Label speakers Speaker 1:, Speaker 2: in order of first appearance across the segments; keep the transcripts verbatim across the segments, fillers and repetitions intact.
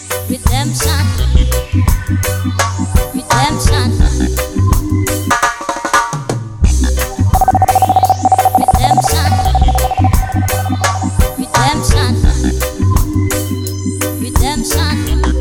Speaker 1: Redemption, redemption, redemption, redemption, redemption.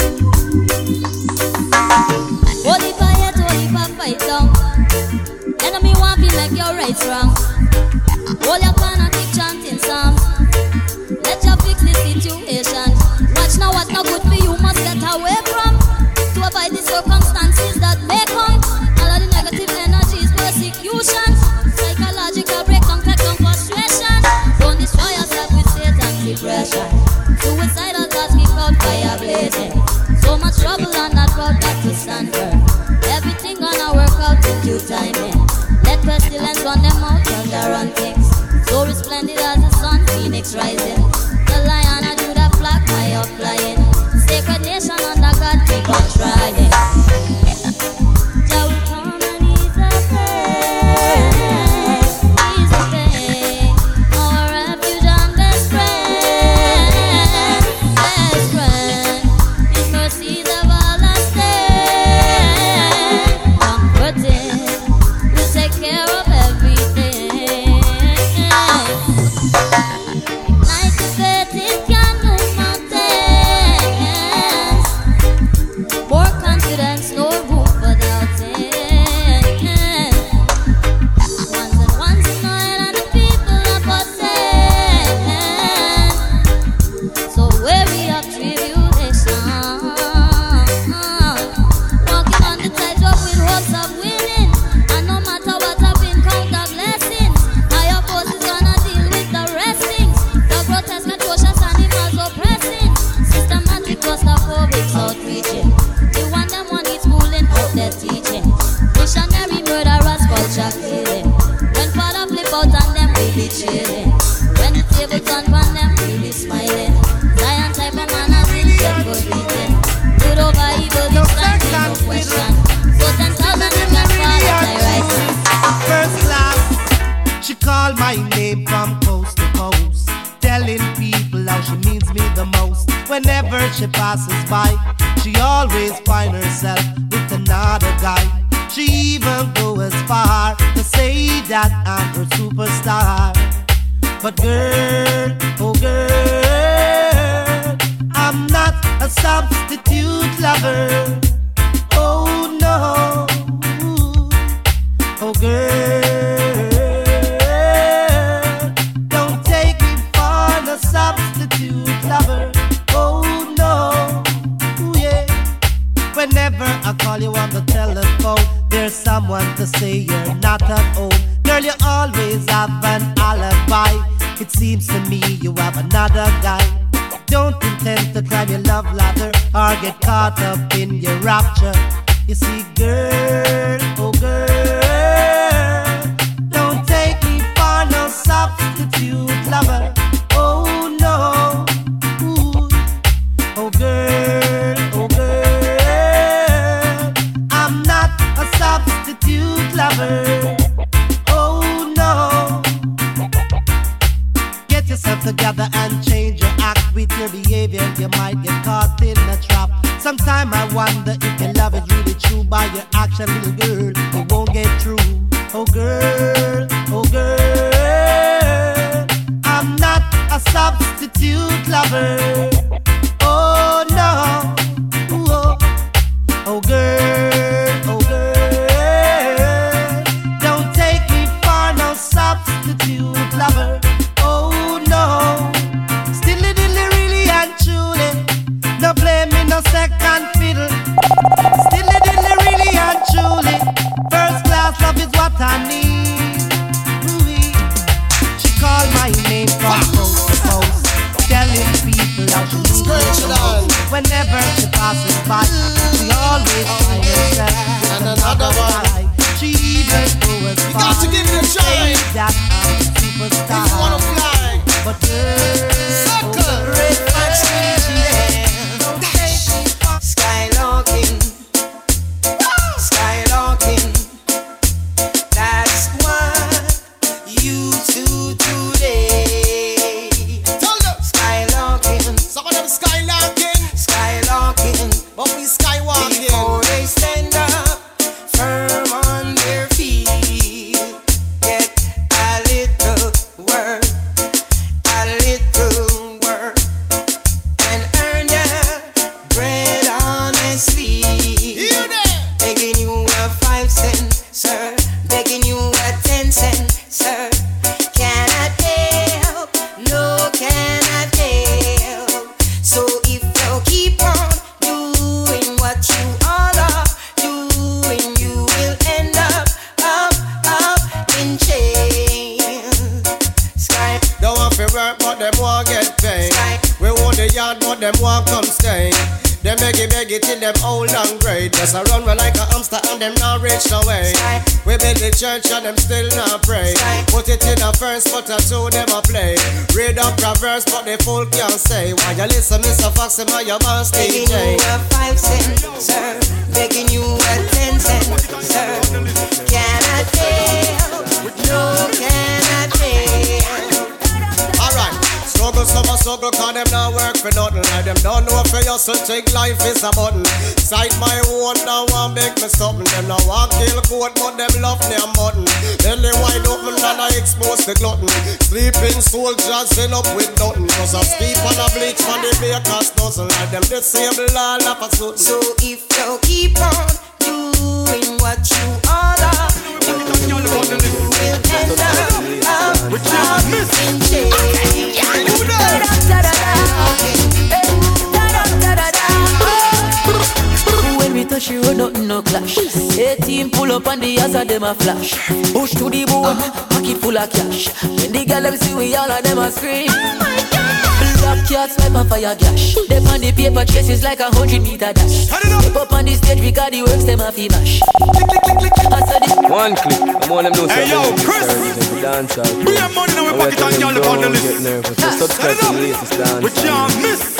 Speaker 1: Holy fire, holy fire, fight down. Enemy want to make your right wrong. Hold your corner, keep chanting songs. Let you fix the situation. Watch now what not good for you must get away from. To avoid the circumstances that may come. All of the negative energies, persecution, psychological breakdown, take down frustration. Don't destroy yourself with Satan's depression. Suicidal thoughts keep out fire blazing. So much trouble on that road, got to stand firm. Everything gonna work out in due timing. Let pestilence run them out, till they run things. So resplendent as the sun, phoenix rising. The lion I do that flock, high up flying. Sacred nation under God, keep on trying. Jah will come and ease the pain, ease the pain. Our refuge and best friend, best friend. His mercies everlasting, comforting. We'll take care of everything. Ignite the faith, it can move mountains. More confidence, no room for doubting. Ones and ones in oil and the people are possessed. So weary of tribulation, walking on the tightrope with hopes of winning. And no matter what I've been, count the blessings. Higher forces gonna deal with the restings. The grotesque, atrocious animals oppressing. Systematic claustrophobics outreaching. The one them one is schooling out their teaching. Missionary murderers, culture killing. When father flip out on them, we be chilling. When the table turn on them, we be smiling. Zion type of manners in get good beating. Good over evil, this time no question. So ten thousand them can fall at thy right hand.
Speaker 2: First class, she called my name from coast to coast, telling people how she means me the most. Whenever she passes by, she always find herself with another guy. She even go as far to say that I'm her superstar. But girl, oh girl, I'm not a substitute lover. Oh no, oh girl, don't take me for the substitute lover. Oh no, ooh, yeah. Whenever I call you on the telephone, there's someone to say you're not at home. Girl, you always have an alibi. It seems to me you have another guy. Don't intend to climb your love ladder or get caught up in your rapture. You see, girl, oh girl, don't take me for no substitute lover. Oh no, ooh. Oh girl, oh girl, I'm not a substitute lover. Oh no, get yourself together and change your act. With your behavior, you might get caught in a trap. Sometime I wonder if your love is really true. By your action, little girl, it won't get through. Oh girl, oh girl, I'm not a substitute lover. Oh no, ooh, oh. Oh girl, oh girl, don't take me for no substitute lover. Oh no, still it really and truly, no play me no second fiddle. Still it really and truly, first class love is what I need. Ooh-wee. She called my name from coast to coast, telling people
Speaker 3: yard, but them want come stay. Them beg it, beg it till them old and great. Just a run run like a hamster and them not reach no way. We build the church and them still not pray. Put it in a verse, but a two them a play. Read up Proverbs, but the fool can't say. Why you listen, Mister Fox, and my your boss D J?
Speaker 4: Begging you a five cent, sir. Begging you a ten cent, sir. Can I tell? No, can I tell?
Speaker 3: Alright. Struggle, summer struggle, cause them not work for nothing. Like them don't know for you, so think life is a button. Sight my own, now one make me something. Them now walk kill goat, but them love them button. Belly wide open and I expose the glutton. Sleeping soldiers end up with nothing. Cause I sleep on a bleach from the baker's dozen. Like them disabled all of a sudden.
Speaker 4: So if you keep on doing what you all are, you will end up out in jail.
Speaker 5: When we touch you, nothing no clash. eighteen pull up and the hazard them a flash. Push to the bone, pocket full of cash. When the girl them see we, all of them a scream. Black cat swipe and fire gash. They on the paper chases like a hundred meter dash. Step up on the stage because the works them a fi mash.
Speaker 6: One click, I'm on them those.
Speaker 7: Hey yo, Chris! We have money in our pocket and y'all up on the list.
Speaker 6: Subscribe to the latest dance.
Speaker 7: But y'all miss.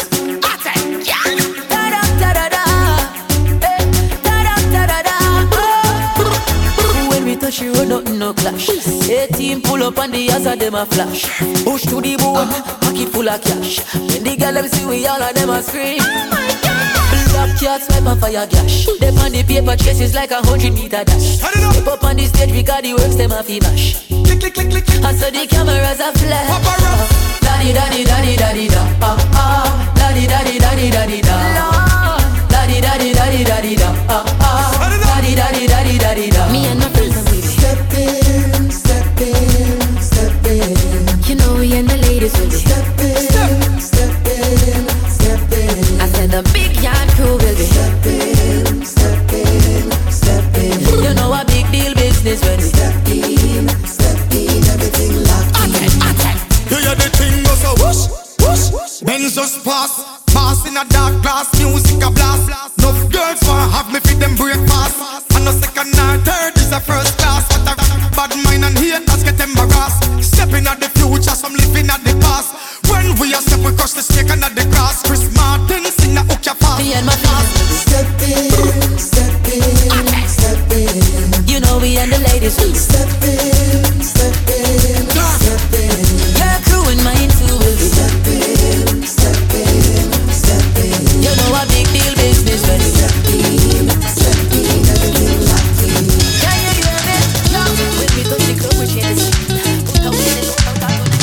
Speaker 5: When we touch you, nothing no clash. eighteen pull up and the hazard them a flash. Push to the bone, pocket full of cash. When the girl them see we, all of them a scream. Black cat swipe and fire gash. They on the paper chases like a hundred meter dash. Step up on the stage because the works them a fi mash.
Speaker 7: Click, click, click, click, click.
Speaker 5: I saw the cameras a flash.
Speaker 7: Paparazzi.
Speaker 5: Daddy, daddy, daddy, daddy, da. Ah, ah. Daddy, daddy, daddy, daddy, da. Daddy, daddy, daddy, daddy, da. Ah, ah. Daddy, daddy, daddy, daddy, da. Me and my friends are with it.
Speaker 4: Step in, step in, step in.
Speaker 5: You know we and the ladies with it.
Speaker 4: Step in, step in, step in.
Speaker 5: I said the big yard crew will be.
Speaker 4: Step in, step in, step in.
Speaker 5: You know a big deal business when we
Speaker 4: Step in, step in, everything locked in.
Speaker 7: You hear the thing go so whoosh, whoosh. Benz just pass. Pass in a dark glass, music a blast. Enough girls want have me feed them breakfast. And no second nor third is a first class. What a bad mind and haters get embarrassed. Stepping at the future, some living at the past. When we are step, we crush the snake under the grass. Chris Martin sing a hook ya fast.
Speaker 5: me and my friends.
Speaker 4: Step in, step in, step in.
Speaker 5: You know we and the ladies with it.
Speaker 4: Step in, step in, step in.
Speaker 5: Your crew and mine too will be.
Speaker 4: Step in, step in, step in.
Speaker 5: You know a big deal business when we
Speaker 4: Step in, step in, everything locked in.
Speaker 5: can you hear me? No. When we touch the club we share the scene. Put out with it, put out with it.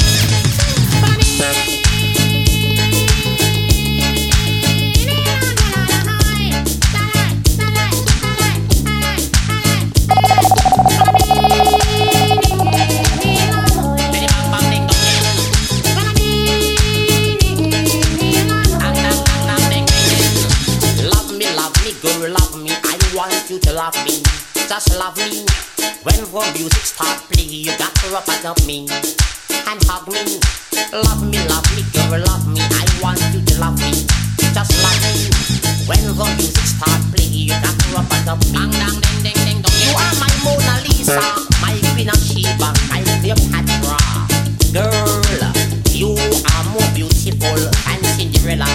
Speaker 8: You to love me, just love me. When the music start play, you got to rub it up me and hug me. Love me, love me, girl, love me. I want you to love me, just love me. When the music start play, you got to rub it up me. Dang, dang, ding, ding, ding, dong. You are my Mona Lisa, my Queen of Sheba, my Cleopatra. Girl, you are more beautiful than Cinderella.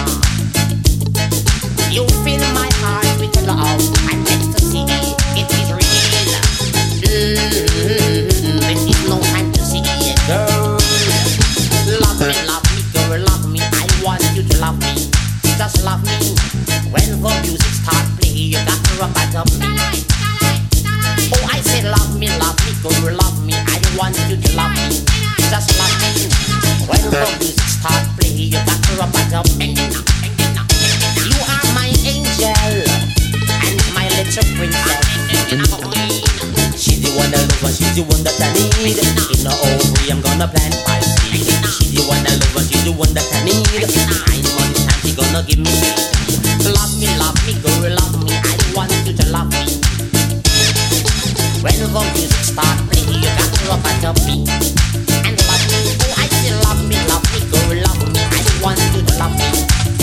Speaker 8: You fill my heart with love and ecstasy. It is real. Mm-hmm. This is no time to see, girl. Love me, love me, girl, love me. I want you to love me, just love me. When the music start play, you got to rub it up me. Oh, I said love me, love me, girl, love me. I want you to love me, just love me. When the music start play, you got to rub it up me. You are my angel and my little princess. She's the one I love and she's the one that I need. In a ovary I'm gonna plant five seeds. She's the one I love and she's the one that I need. Nine months and she gonna give me. Love me, love me, girl, love me. I want you to love me. When the music start playing, you got to rub it up me and love me. Oh, I say love me, love me, girl, love me. I want you to love me.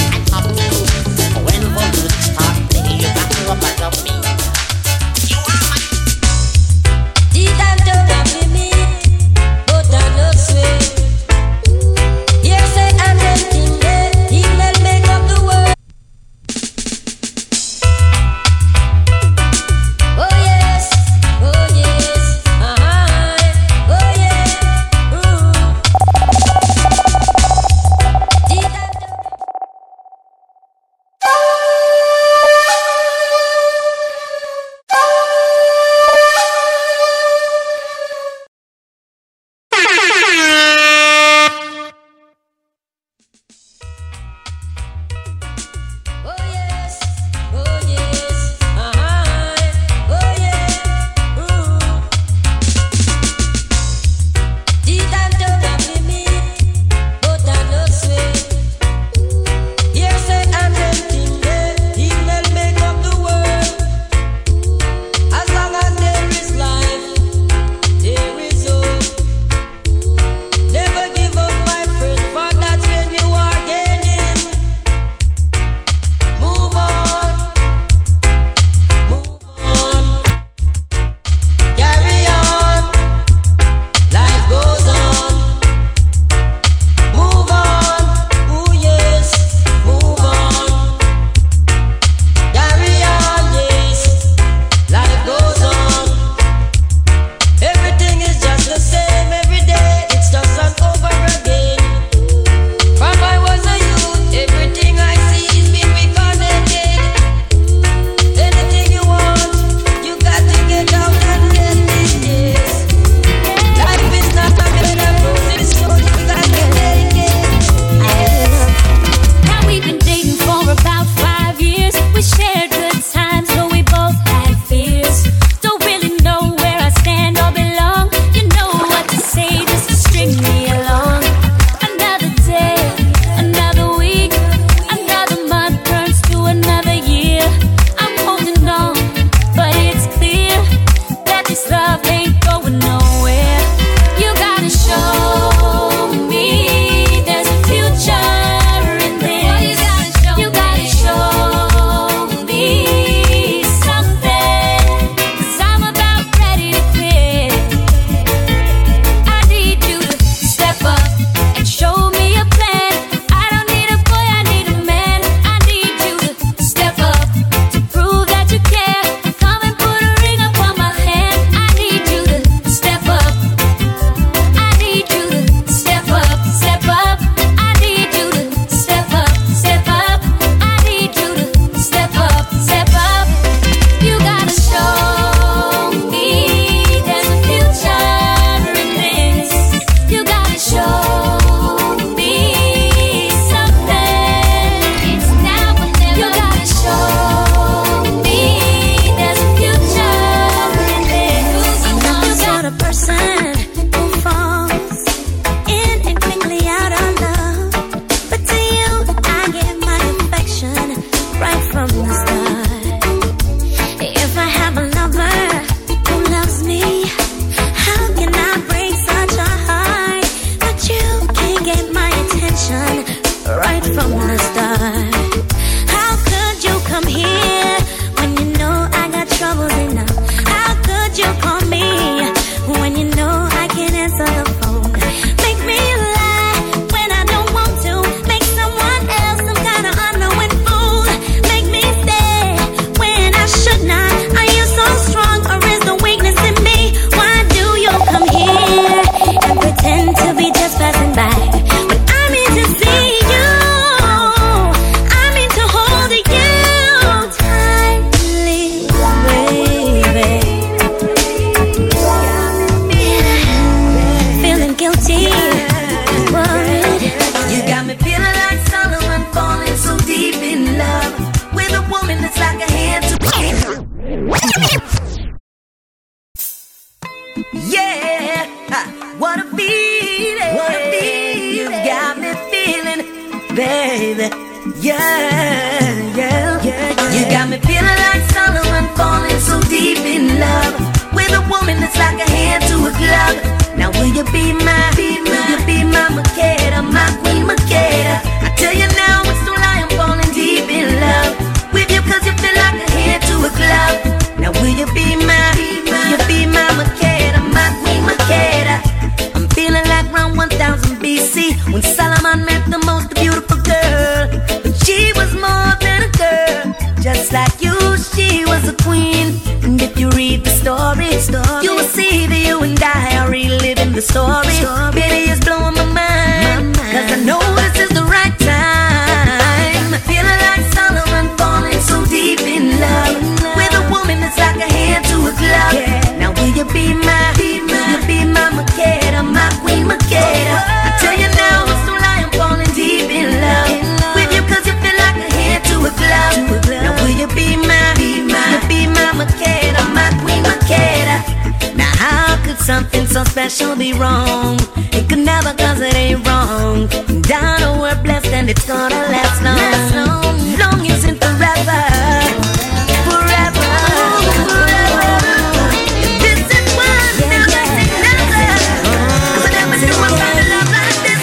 Speaker 5: baby. Yeah, yeah, yeah, yeah. You got me feeling like Solomon, falling so deep in love with a woman that's like a hand to a glove. Now will you be my, be my, will you be my Makeda, my queen Makeda? I tell you now, it's no lie, I'm falling deep in love with you, cause you feel like a hand to a glove. Now will you be my, will you be my Makeda, my queen Makeda? I'm feeling like around one thousand B C when Solomon met the most beautiful girl. But she was more than a girl, just like you, she was a queen. And if you read the story, story you will see that you and I are reliving the story, story. Baby, it's blowing my mind, my mind, cause I know this is the right time. Feeling like Solomon, falling so deep in love with a woman that's like a hand to a glove. Yeah. Now will you be my, be my, will you be my Makeda, my queen Makeda? I tell you now, it's no lie, I'm falling deep in love, in love with you, cause you feel like a hand to a glove. To a glove. Now will you be my, be my, will you be my Makeda, my queen Makeda? Now how could something so special be wrong? It could never, cause it ain't wrong. And I know we're blessed and it's gonna last long. Last long, long isn't forever. Forever, forever. This is one, yeah, never yeah. say never. Cause I never knew I found a love like this.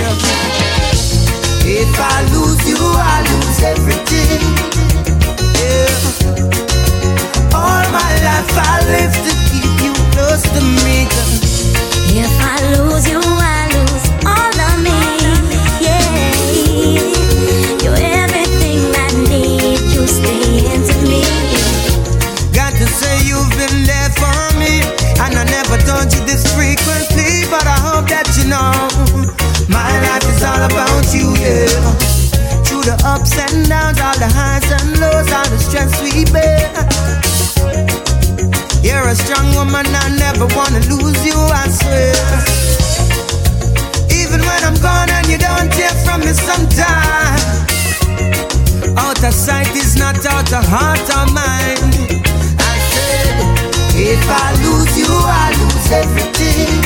Speaker 5: Yeah.
Speaker 4: If I lose you, I lose everything. Yeah. All my life I live to keep you close to me.
Speaker 1: If I lose you, I lose all of me. Yeah, you're everything I need. You stay into me.
Speaker 4: Got to say you've been there for me, and I never told you this frequently, but I hope that you know my life is all about you. Yeah, through the ups and downs, all the highs and lows, all the stress we bear. You're a strong woman, I never wanna lose you, I swear. Even when I'm gone and you don't hear from me sometime, out of sight is not out of heart or mind. I said, if I lose you, I lose everything.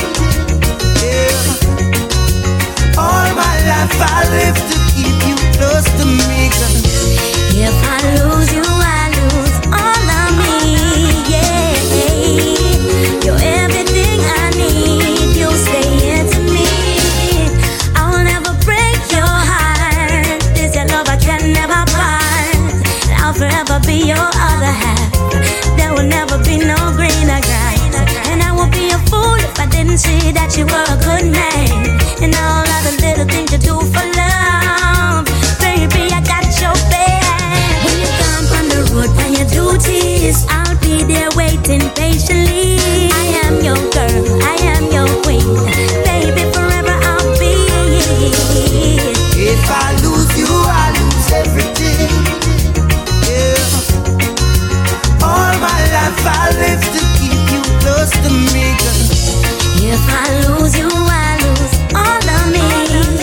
Speaker 4: Yeah. All my life I live to keep you close to me.
Speaker 1: If I lose you, I lose all of me. Yeah, you're everything I need. You stay into me. I will never break your heart. This your love I can never part. I'll forever be your other half. There will never be no greener grass. And I won't be a fool if I didn't see that you were a good man. And all of the little things you do for love, baby, I got your back. When you come on the road for your duties, I'll be there waiting patiently. I am your girl, I am your queen, baby, forever I'll be.
Speaker 4: If I lose you, I lose everything. Yeah. All my life I live to keep you close to me.
Speaker 1: If I lose you, I lose all of me.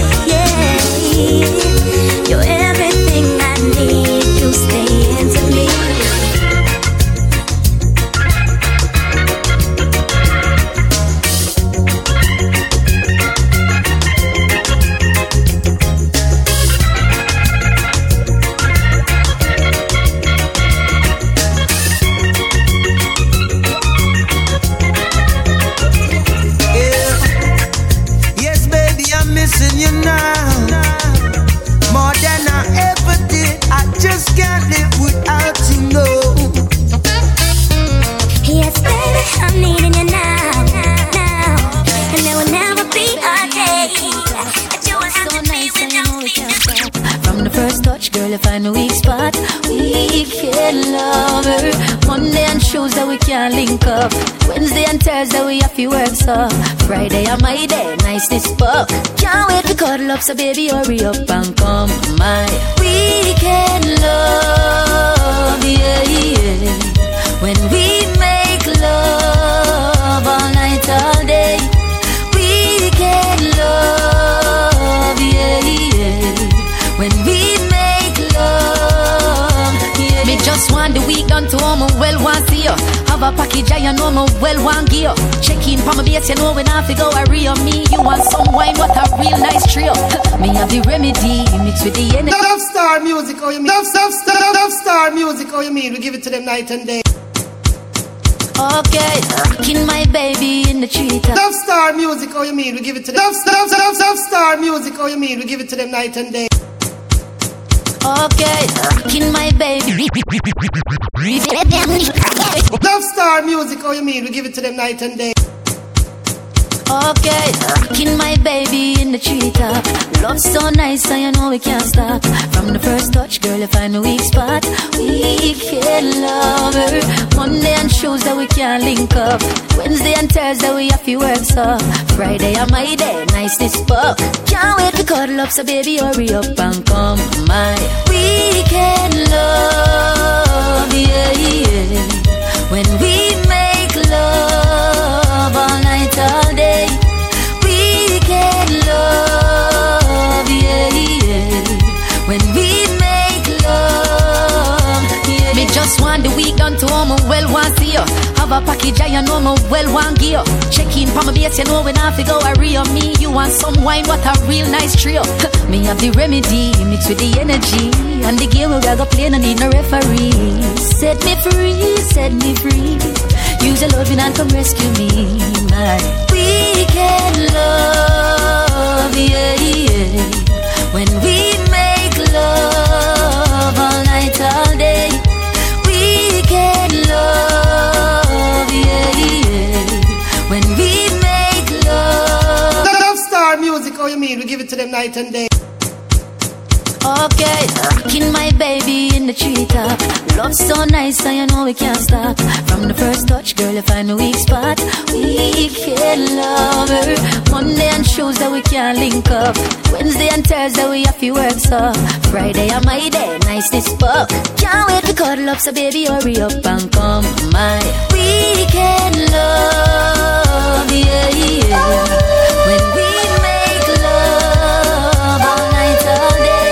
Speaker 1: Yeah, you're everything I need. You stay into me.
Speaker 4: Missing you now, more than I ever did. I just can't live without you, no.
Speaker 1: Yes, baby, I'm needing you now, now, and there will never be a day that you will have to be without me. From the first touch, girl, you find a weak spot. We can love her. Monday and Tuesday we can't link up. Wednesday and Thursday we have to work so. Friday and my day, nice this fuck. Can't wait to cuddle up, so baby hurry up and come my weekend love, yeah, yeah. When we make love all night, all day. Weekend love, yeah, yeah. When we make love, yeah. Me just want the week done to home and well want see you.
Speaker 5: Have a package, I know me well one gear. Check in for my base, you know when I go a real me. You want some wine, what a real nice trio. Me have the remedy, mix with the energy.
Speaker 2: Love star music, oh you mean? Love, love, love, love star music, oh you mean? We give it to them night and day.
Speaker 5: Okay, rocking my baby in the treetop.
Speaker 2: Love star music, oh you mean? We give it to them. Love, love, love, love star music, oh you mean? We give it to them night and day.
Speaker 5: Okay, rocking my baby.
Speaker 2: Love star music, oh you mean? We give it to them night and day.
Speaker 5: Okay, rocking my baby in the treetop. Love so nice, and you know we can't stop. From the first touch, girl, you find a weak spot. We can love her. Monday and Tuesday we can't link up. Wednesday and Thursday we have to work so. Friday and my day, niceness fuck. Can't wait to cuddle up, so baby hurry up and come my weekend love, yeah, yeah. When we make love all night, all day, weekend love, yeah, yeah. When we make love, yeah. Me just want the week done to home, well want see you. Have a package, I know me well want gear. Check in for my base, you know when I go a real me. You want some wine, what a real nice trio. Me have the remedy, mix with the energy. And the game we gotta play, no need no referee. Set me free, set me free. Use your loving and come rescue me. My weekend love, yeah, yeah. When we make love all night, all day. Weekend love, yeah, yeah. When we make love.
Speaker 2: Love star music, oh you mean? We give it to them night and day.
Speaker 5: Okay, rocking my baby in the treetop. Love so nice, and you know we can't stop. From the first touch, girl, you find a weak spot. We can love her. Monday and Tuesday we can't link up. Wednesday and Thursday we have to work so. Friday and my day, niceness fuck. Can't wait to cuddle up, so baby hurry up and come my weekend love, yeah, yeah. When we make love all night, all day.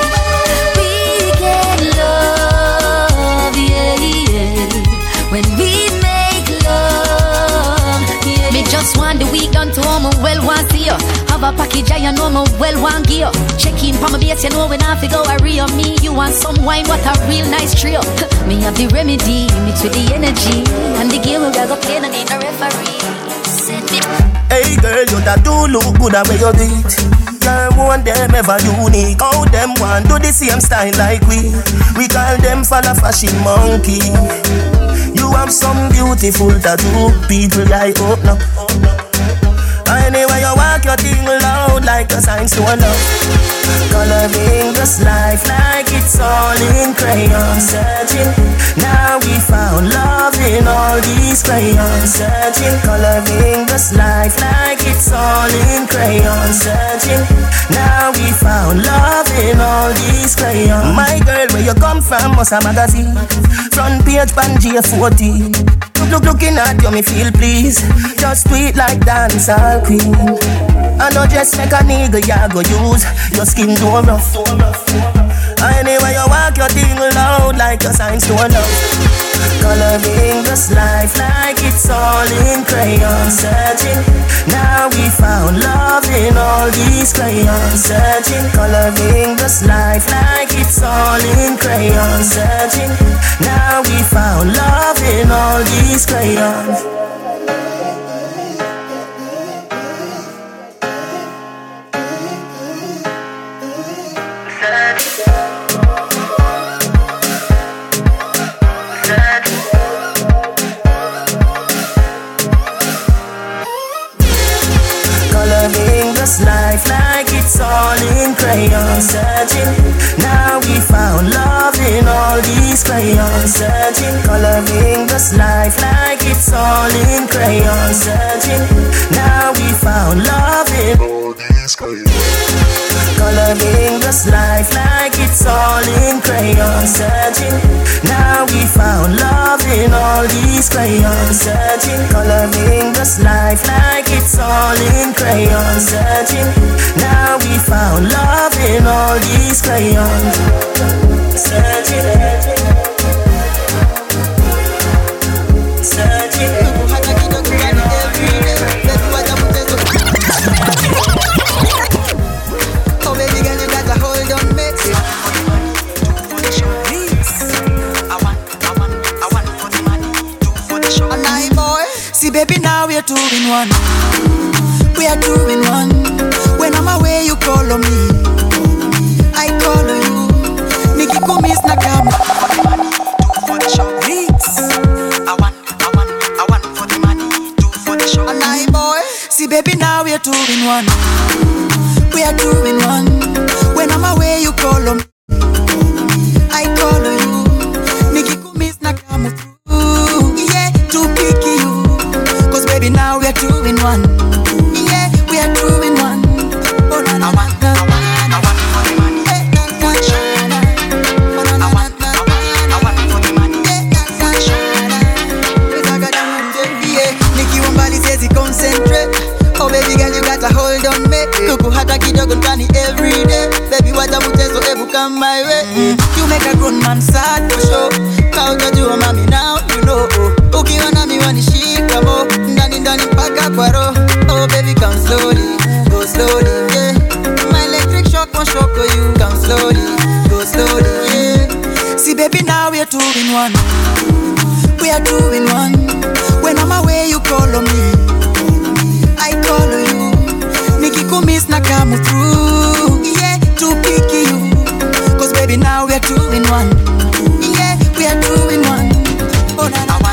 Speaker 5: When we make love, yeah. Me just want the week done to home, well want see you. Have a package, I know me well want gear. Check in for my base, you know when I go a real me. You want some wine, what a real nice trio. Me have the remedy, mix with the energy. And the game we gotta play, no need no referee. Set me.
Speaker 9: Hey girl, you that do look good at where you do it. Girl, want them ever unique. How them want do the same style like we. We call them falla fashion monkey. You have some beautiful tattoo, people I hope no. Anyway you walk your thing loud like a sign to a love. Coloring this life like it's all in crayon. Searching, now we found love in all these crayons. Searching, coloring this life like it's all in crayon. Searching, now we found love in all these crayons. My girl, where you come from, must a magazine. Front page, Banjia fourteen. Look, looking at you, me feel please. Just tweet like dancehall queen. I know just like a nigga, ya go use your skin too rough. Anyway, you walk your thing loud like a sign to a love. Coloring this life like it's all in crayon. Searching, now we found love in all these crayons. Searching, coloring this life like it's all in crayon. Searching, now we found love in all these crayons. Coloring this life like it's all in crayon. Searching, now we found love in all these crayons. Searching, coloring this life like it's all in crayon. Searching, now we found love in all these crayons. Coloring this life like it's all in crayon. Searching, now we found love in all these crayons. Searching, coloring this life like it's all in crayon. Searching, now we found love in all these crayons. Searching, searching.
Speaker 10: two in one. We are two in one. When I'm away, you call on me. I call on you. Nikki Kumis Nakam. Two for the show. Ricks. I want, I want, I want for the money. Two for the show. And I boy. See baby, now we are two in one. We are two in one. When I'm away, you call on me. I call on you. Nikki Kumis Nakam. Yeah, to pick you. Cause baby, now we are two in one. Yeah, we are two in one. Oh, na na na. Oh baby girl, you gotta hold on me. Kuku hata kidogo ndani every day. Baby wacha mchezo ebu come my way. mm. You make a grown man sad for sure. Kautajua mami now you know. Ukiwa na mi wanishika mo. Ndani ndani mpaka kwa roho. Oh baby come slowly, go slowly, yeah. My electric shock won't shock you. Come slowly, go slowly, yeah. See baby now we are two in one. We are two in one. When I'm away you call on me. I call on you. Nikki Kumis na come through. Yeah, to pick you. Cause baby now we are two in one. Yeah, we are two in one. Oh na na na.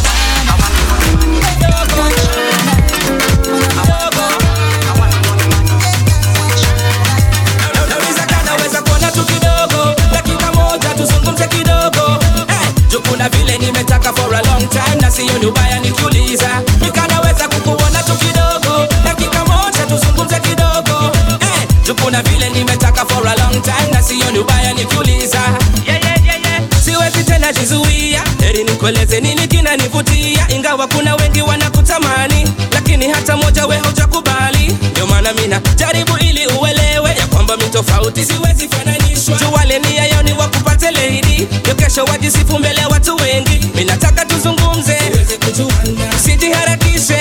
Speaker 11: Kuna vile nimetaka for a long time na siyo nubaya nikuuliza. Nikanaweza kukuona tu kidogo. Dakika moja tuzungumze kidogo. Eh, kuna vile nimetaka for a long time na siyo nubaya nikuuliza. Yeah yeah yeah yeah. Siwezi tena jizuia. Heri nikueleze nini kinanivutia. Ingawa kuna wengi wanakutamani, lakini hata moja we hujakubali. Ndio maana mina jaribu ili uelewe ya kwamba mi tofauti siwezi fananishwa. Tuwale nia yao ni wakupate lady. Yo kesho wajisifu mbele watu wengi. Minataka tuzungumze, usijiharakishe,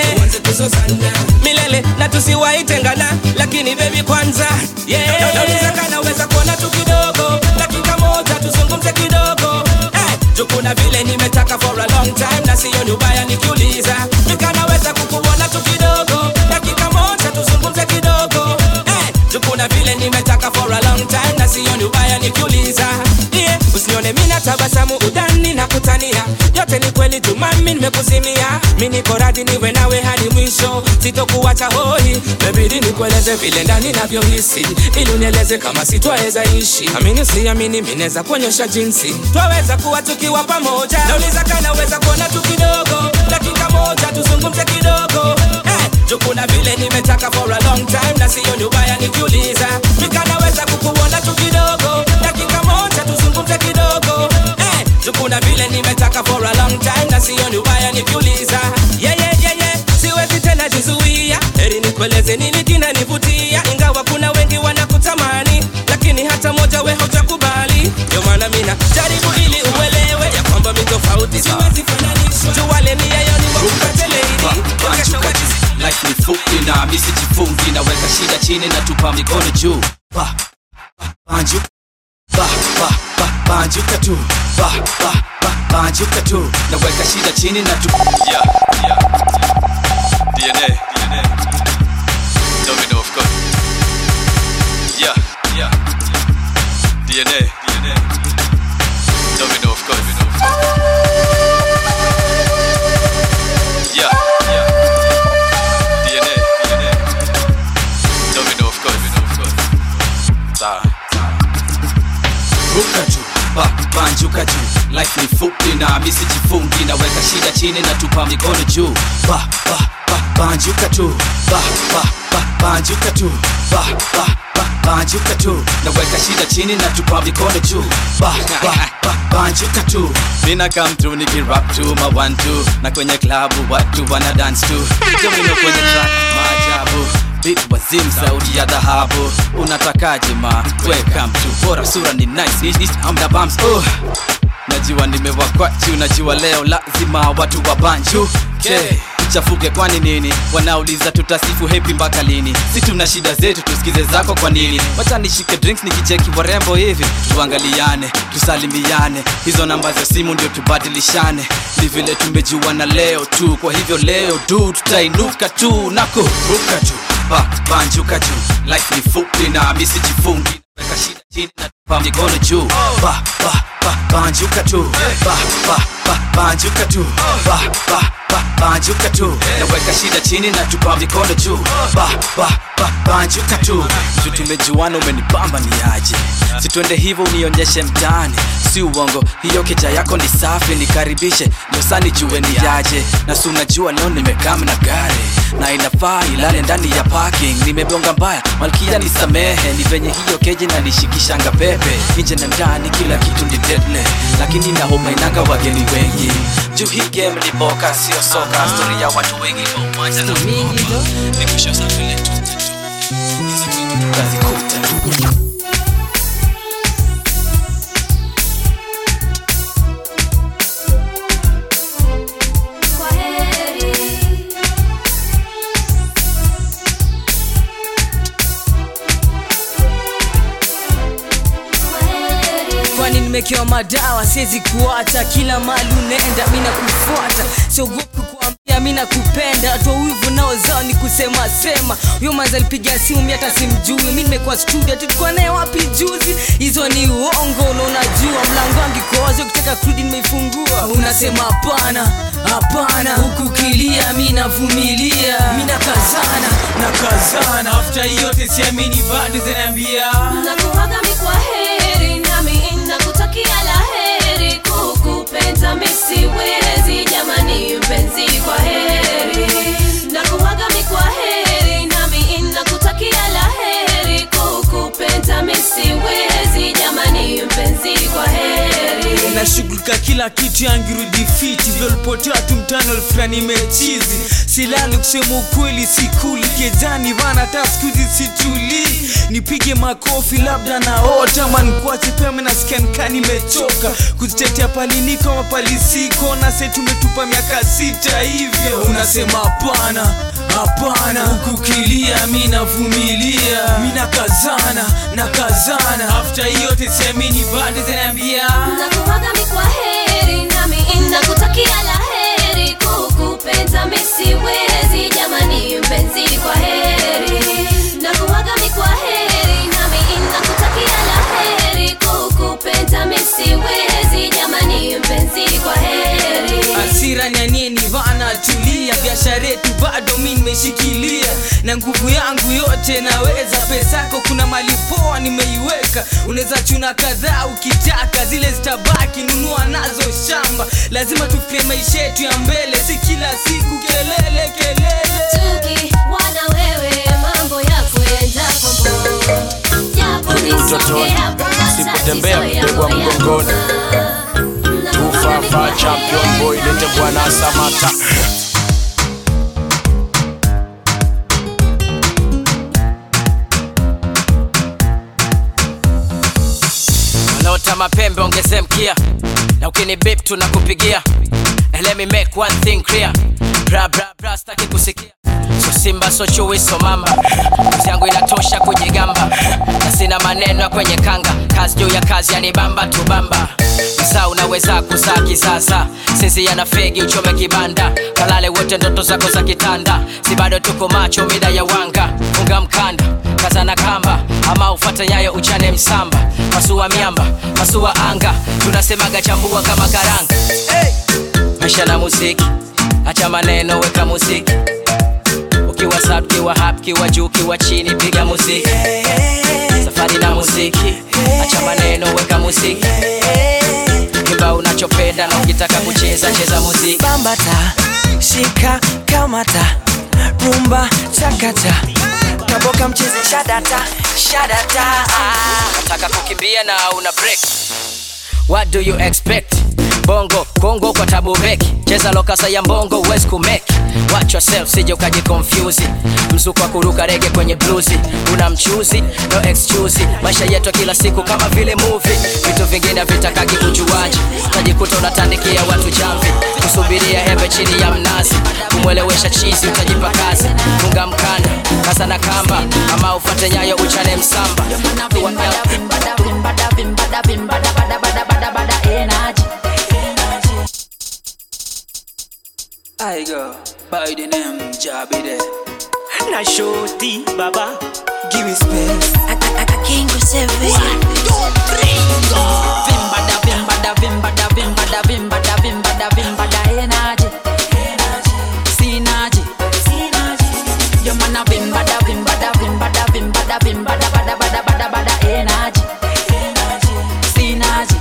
Speaker 11: milele na tusiwahi tengana. Lakini baby kwanza, yeah, naweza kana weza kuona tu kidogo. Dakika moja tuzungumze kidogo. Eh, kuna vile nimetaka for a long time na siyo nubaya nikiuliza. Nikanaweza kukuona tu kidogo. Dakika moja tuzungumze kidogo. Eh, kuna vile nimetaka for a long time na siyo nubaya nikiuliza. Yeah, usinione mina tabasamu udani na kutania. Yote ni kweli tu mami nimekuzimia. Mimi niko radhi niwe nawe hadi mwisho. Sitokuacha hoi. Baby nikueleze vile ndani navyohisi. Ili unieleze kama sitwaweza ishi. Amini usiamini mimi naweza kuonyesha jinsi twaweza kuwa tukiwa pamoja. Nauliza kana weza kuona tu kidogo. Dakika moja tuzungumze kidogo. Eh, kuna vile nimetaka for a long time na siyo nubaya nikiuliza. Nikanaweza kukuona tu kidogo. Dakika moja tuzungumze kidogo. Eh, kuna vile nimetaka for a long time na siyo nubaya nikiuliza. Yeah yeah yeah yeah. Siwezi tena jizuia. Heri nikueleze nini kinanivutia. Ingawa kuna wengi wanakutamani, lakini hata moja we hujakubali. Ndio maana mina jaribu ili uelewe ya kwamba mi tofauti siwezi fananishwa. Tuwale nia yao ni wakupate lady. Kesho wajisifu.
Speaker 12: Life ni fupi na misi jifungi. Naweka shida chini na tupa mikono juu. Ba, ba, banju. Ba, ba, ba, banjuka tu. Ba, ba, ba, banjuka tu. Naweka shida chini na tupa. Yeah, yeah, yeah. D N A, D N A. Domino of God. Yeah, yeah, yeah. D N A, D N A. Domino of God, Domino of God. Yeah, yeah. D N A, D N A. Domino of God, Domino of God. Sawa, sawa. Ruka juu, ba, banjuka juu. Life ni fupi na misi jifungi. Naweka shida chini na tupa mikono juu. Ba, ba, ba, banjuka tu. Ba, ba, ba, banjuka tu. Ba, ba, ba, banjuka tu. Naweka shida chini na tupa mikono juu. Ba, ba, ba, banjuka tu. Mina come through niki rap tu ma one two. Na kwenye klabu watu wana dance tu. Domino kwenye track maajabu. Beat wazim sauti ya dhahabu. Unatakaje ma? Welcome to. Bora sura ni nice. East hamna bumps. Oh. Najua nimewakwachu. Najua leo lazima watu wa banju. Okay.
Speaker 13: tuchafuke kwani nini? Wanauliza tutasifu happy mpaka lini? Si tuna shida zetu tusikize zako kwa nini? Wacha nishike drinks nikicheki warembo hivi, tuangaliane, tusalimiane, hizo namba za simu ndio tubadilishane. Ni vile tumejuana leo tu, kwa hivyo leo du tutainuka tu na kuruka tu, ba banjuka tu. Life ni fupi na mimi sijifungi, weka shida chini na tupa mikono juu, ba ba ba banjuka tu, ba ba ba banjuka tu, ba ba ba banjuka tu. Na weka shida chini na tupa mikono juu, ba ba ba banjuka tu. Tu tumejuana umenibamba ni aje, si twende hivyo unionyeshe mtaani, si uongo hiyo keja yako ni safi, nikaribishe ndio sani jue ni aje. Na si unajua leo nimekaa na gari na inafaa ilale ndani ya parking, nimebonga mbaya malkia nisamehe, ni venye hiyo keji na nishikishanga pepe nje na ndani kila kitu ni deadly, lakini na homa inanga wageni wengi juu hii game ni boka sio soka, story ya watu wengi kwa uwanja na mingi ndo nikusha safi ile tu hizi kitu tukazikuta.
Speaker 5: Nimekewa madawa siwezi kuacha, kila mali unaenda mimi nakufuata, siogopi kuambia mimi nakupenda. Watu wivu nao zao ni kusema sema, huyo manza alipiga simu mimi hata simjui, mimi nimekuwa studio tulikuwa naye wapi juzi. Hizo ni uongo na unajua mlango wangu koaje, ukitaka kurudi nimeifungua. Unasema hapana hapana, huku kilia mimi navumilia, mimi nakazana nakazana, after yote siamini bado zinaniambia
Speaker 14: nakuaga mimi kwa heri nami nakutakia laheri, kukupenda mimi siwezi jamani mpenzi kwa heri. Nakuaga mimi kwa heri nami nakutakia laheri, kukupenda mimi siwezi jamani mpenzi kwa heri.
Speaker 5: Nashughulika kila kitu yangirudi fiti, vilipotea tu mtano fulani mechizi, silali kusema ukweli sikuli kejani vana taskuzi situli, nipige makofi labda naota man kwa chepeme na scan kani mechoka kuzitetea palinika wa palisiko na sasa tumetupa miaka sita hivyo. Unasema hapana hapana, kukilia mimi navumilia, mimi nakazana nakazana, after yote siamini bado zinaniambia
Speaker 14: nakuaga mimi kwa heri nami nakutakia laheri, kukupenda mimi siwezi jamani mpenzi kwa heri. Nakuaga mimi kwa heri nami nakutakia laheri, kukupenda mimi siwezi jamani mpenzi kwa heri.
Speaker 5: Hasira nyanie ni vana tulia, biashara yetu bado mimi nimeshikilia, na nguvu yangu yote naweza, pesa yako kuna mali poa nimeiweka, unaweza chuna kadhaa ukitaka, zile zitabaki nunua nazo shamba, lazima tufikie maisha yetu ya mbele, si kila siku kelele kelele.
Speaker 14: Tuki wana wewe mambo yako yenda kombo, japo nisoge hapo
Speaker 15: sipotembea mbegwa mgongoni, ufafa champion boy lete bwana Samata.
Speaker 11: Wanaota mapembe ongeze mkia, na ukini beep tunakupigia. And let me make one thing clear, bra bra bra staki kusikia, so simba so chui so mamba, kazi yangu inatosha kujigamba, na sina maneno kwenye kanga, kazi juu ya kazi yanibamba tubamba. Sasa unaweza kuzaa kisasa, sisi yana fegi uchome kibanda, kalale wote ndoto zako za kitanda, si bado tuko macho mida ya wanga, funga mkanda kaza na kamba, ama ufate nyayo uchane msamba, pasua miamba pasua anga, tunasemaga chambua kama karanga. Hey! Maisha na muziki, acha maneno weka muziki, ukiwa sad ukiwa hap ukiwa juu ukiwa chini piga muziki, safari na muziki, acha maneno weka muziki, kimba unachopenda na ukitaka kucheza cheza muziki.
Speaker 5: Bambata, shika, kamata, rumba, chakata, kaboka mcheze shadata, shadata.
Speaker 11: Nataka kukimbia na una break, what do you expect?
Speaker 16: bongo Kongo kwa tabu beki, cheza lokasa ya mbongo uwezi kumeki. Watch yourself sije ukaji confuse, mzuko wa kuruka rege kwenye bluesi. Una mchuzi, no excuse, maisha yetu kila siku kama vile movie. Vitu vingine vitakagi ujuaji, utajikuta unatandikia watu jamvi. Kusubiria hembe chini ya mnazi, kumwelewesha chizi utajipa kazi. Funga mkanda, kasa na kamba, ama ufate nyayo uchane msamba.
Speaker 5: I go by the name Jabide.
Speaker 17: Na shoti baba, give me space.
Speaker 14: I, I, I can't go seven.
Speaker 5: One, two, three, go. Vimbada, vimbada, vimbada, vimbada, vimbada, vimbada, vimbada, energy. Synergy. Your man a vimbada, vimbada, vimbada, vimbada, vimbada, bada, bada, bada, bada, energy. Synergy.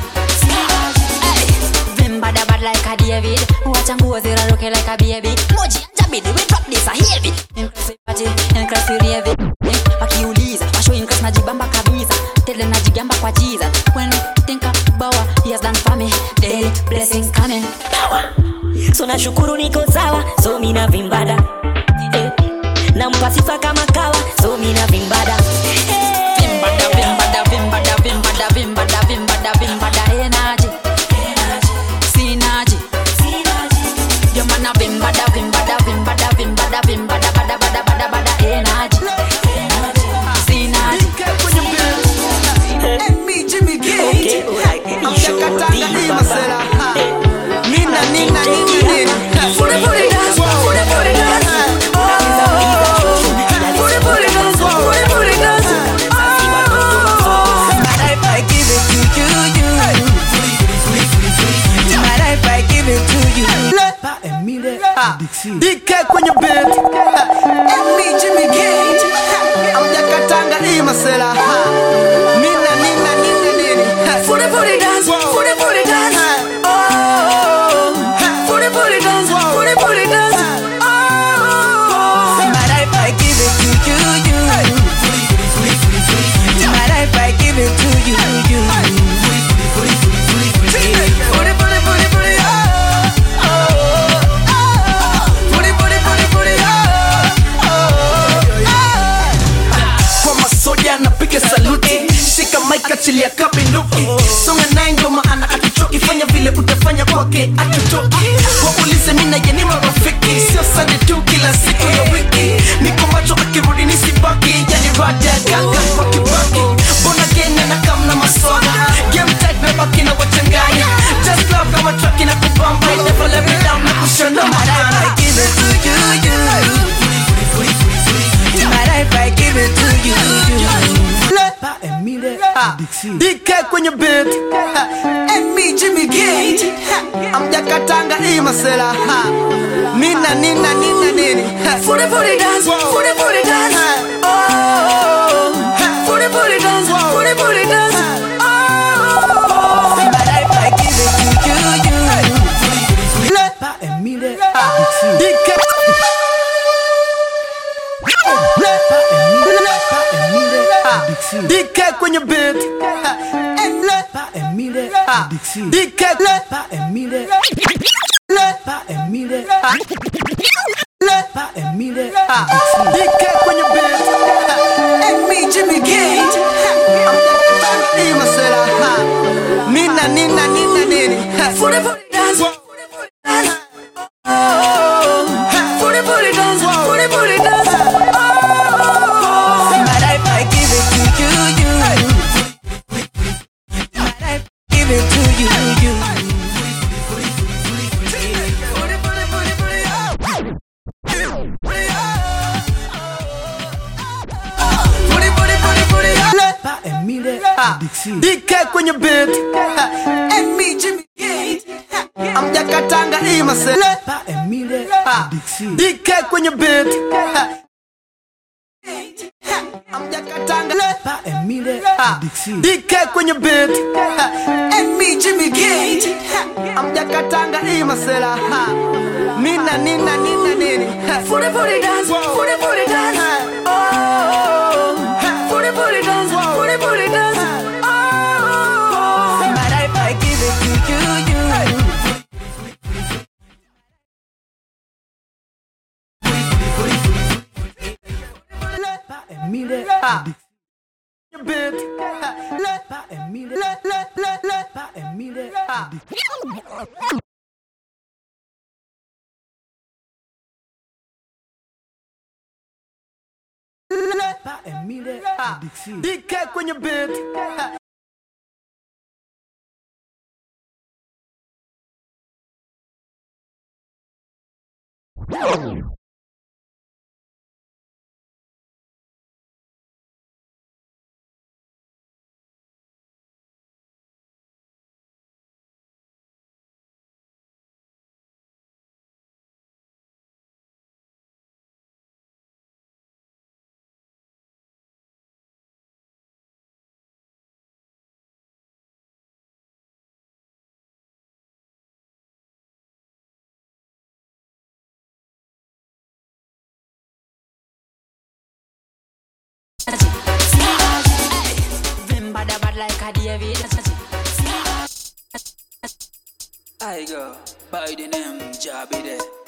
Speaker 14: Vimbada bad like a David. Watch and go zero looking like a baby. Moji and Jabidi, we drop this a heavy. Inclusive party, inclusive ravy. Wakiuliza, washo increase najibamba kabisa. Tele najigamba kwa jiza. When we think about what he has done for me, daily blessings coming.
Speaker 17: Power. So na shukuru niko sawa, so mina vimbada. Eh. Na mpasifa kama kawa, so mina vimbada.
Speaker 5: Eh. Vimbada, vimbada, vimbada, vimbada, vimbada, vimbada, vimbada, energy. Synergy. Your man a vimbada, vimbada, vimbada, vimbada, vimbada, bada, bada, bada, bada, energy. Synergy.
Speaker 4: Me Jimmy Gate. I'm Katanga Imasela. Nina Nina Nina Nina. Fure fure dance, fure fure dance. Fure fure dance, fure fure dance. My life I give it to you, you. My life I give it to you. D K kwenye beat. Me Jimmy Gate. I'm Katanga Imasela. Nina Nina Nina Nina. Fure fure dance, fure fure dance. Oh, fure fure dance, fure fure dance. Oh, my life I give it to you, you. My life I give it to you, you. Fure fure fure fure. Oh, oh, fure fure fure fure. Oh, oh. Kwa masoja napiga saluti. Shika mic achilia kabinduki. Songa naye ndo maana atuchoki. Fanya vile utafanya kwake atutoki. Waulize mina ye ni marafiki. Sio Sunday tu kila siku ya wiki. Niko macho akirudi nisibaki. Yani rada ya gaga kwa kibaki. Bona genya na kamna maswala. Game tight na baki na wachanganya. Just love kama trucki na kubamba. Never let me down na kushona madana. I give it to you, you. My life I give it to you, you. D K kwenye beat. And me Jimmy Gate. I'm Katanga Imasela. Nina Nina Nina Nina. Fure fure dance, fure fure dance. Oh, fure fure dance, fure fure dance. Oh, my life I give it to you, you. D K. D K kwenye beat. D K D K kwenye beat. And me Jimmy Gate. I'm Katanga Imasela. Nina Nina Nina Nina. Fure fure dance, fure fure dance. Oh, fure fure dance, fure fure dance. Oh, my life I give it to you, you. My life give it to you, you. D K kwenye beat. And me Jimmy Gate. I'm Katanga Imasela. D K kwenye beat. I'm Katanga. D K kwenye beat. And me Jimmy Gate. I'm Katanga Imasela. Nina Nina Nina Nina. Fure fure dance, fure fure dance. Oh, fure fure dance, fure fure dance. Oh, my life I give it to you, you.
Speaker 10: Ah. You bit. Le,
Speaker 5: Pas Emile.
Speaker 10: le, le, le, le.
Speaker 5: Pas Emile.
Speaker 10: Ah. Le,
Speaker 5: Pas Emile.
Speaker 10: ah. Big cake when you bit.
Speaker 5: Vim bad bad like a David. I go by the name Jabby there.